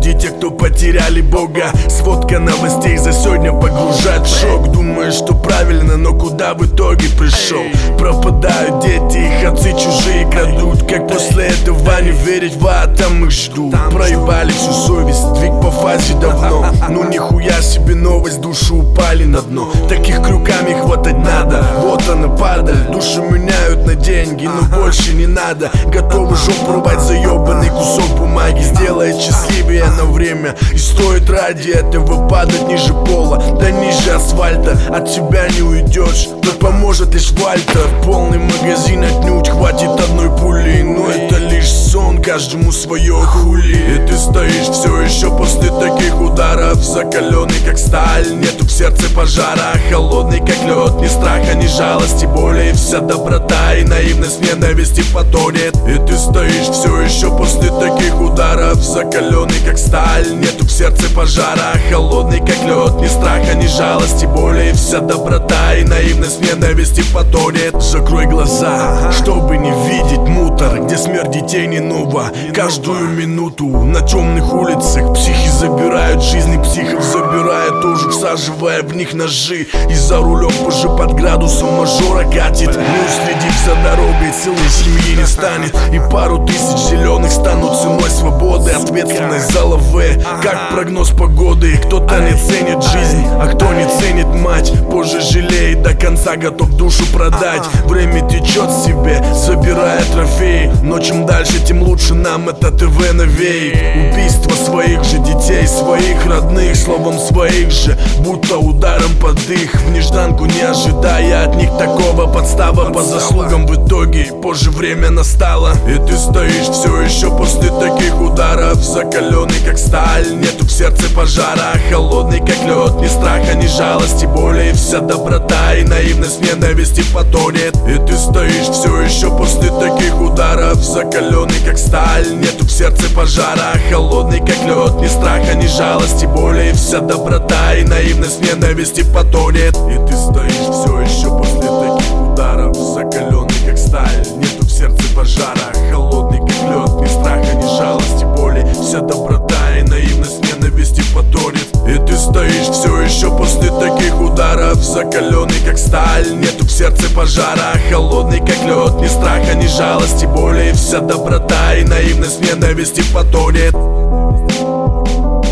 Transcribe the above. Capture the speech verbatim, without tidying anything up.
люди, те, кто потеряли Бога. Сводка новостей за сегодня погружает в шок. Думаешь, что правильно, но куда в итоге пришел? Пропадают дети, их отцы чужие крадут. Как после этого не верить в ад, там их ждут. Проебали всю совесть, двиг по фазе давно. Ну нихуя себе новость, души упали на дно. Таких крюками хватать надо, вот она падаль. Души меняют на деньги, но больше не надо. Готовы жопу рвать за ебаный кусок бумаги. Сделает счастливее на время, и стоит ради этого падать ниже пола, да ниже асфальта. От тебя не уйдешь, тут поможет лишь Вальтер. Полный магазин отнюдь хватит одной пули, но это лишь сон, каждому свое хули. И ты стоишь все еще после таких ударов, закаленный как сталь, нету в сердце пожара. Холодный как лед, ни страха, ни жалости, боли. Вся доброта и наивность ненависти потонет. И ты стоишь все еще после таких ударов, закаленный как сталь, нету в сердце пожара. Холодный как лед, ни страха, ни жалости, боли. Вся доброта и наивность ненависти потонет. Закрой глаза, чтобы не видеть мусор, где смерть детей не нова. Каждую минуту на темных улицах психи забирают жизни, психов забирают тоже, всаживая в них ножи. И за рулем позже под градусом мажора катит. Не уследив за дорогой, целой семьи не станет. И пару тысяч зеленых станут ценой свободы. Ответственность за лаве, как прогноз погоды. Кто-то не ценит жизнь, а кто не ценит мать. Позже жалеет, до конца готов душу продать. Время течет себе, забирая трофеи. Но чем дальше, тем лучше нам это ТВ навеет. Убийство своих же детей, своих родных, словом своих же, будто ударом под их. В нежданку не ожидая от них такого, подстава по заслугам в итоге. Позже время настало, и ты стоишь все еще после таких ударов, закаленный как сталь, нету в сердце пожара. Холодный как лед, ни страха, ни жалости, боли. Вся доброта и наивность ненависти потонет. И ты стоишь все еще после таких ударов, закаленный как сталь, нету в сердце пожара. Холодный как лед, ни страха, ни жалости, боли. Вся доброта и наивность ненависти потонет. И ты стоишь все еще после таких ударов, закаленный как сталь, нету в сердце пожара. Холодный как лед, ни страха, ни жалости, боли. Вся доброта и наивность ненависти потонет. И ты стоишь все еще после таких ударов, закаленный как сталь, нету в сердце пожара. Холодный как лед, ни страха, ни жалости, боли. Вся доброта и наивность ненависти потонет.